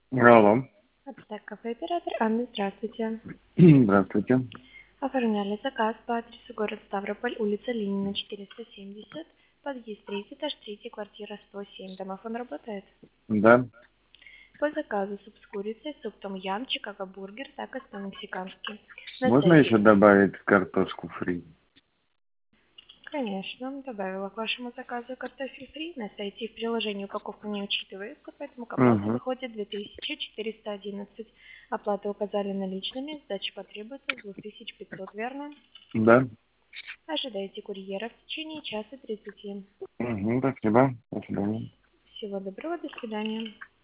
Алло. Ацтек кафе оператор Анна, здравствуйте. Здравствуйте. Оформляли заказ по адресу город Ставрополь, улица Ленина, 470, подъезд 3, этаж 3, квартира 107. Домофон работает? Да. По заказу суп с курицей, суп том-ям, чикаго-бургер, такос по-мексикански. На Можно сайте. еще добавить картошку фри? Конечно, добавила к вашему заказу картофель фри. На сайте и в приложении упаковка не учитывается, поэтому к оплате Угу. выходит 2411. Оплату указали наличными, сдача потребуется с 2500, верно? Да. Ожидайте курьера в течение часа 30. Угу, спасибо. До свидания. Всего доброго, до свидания.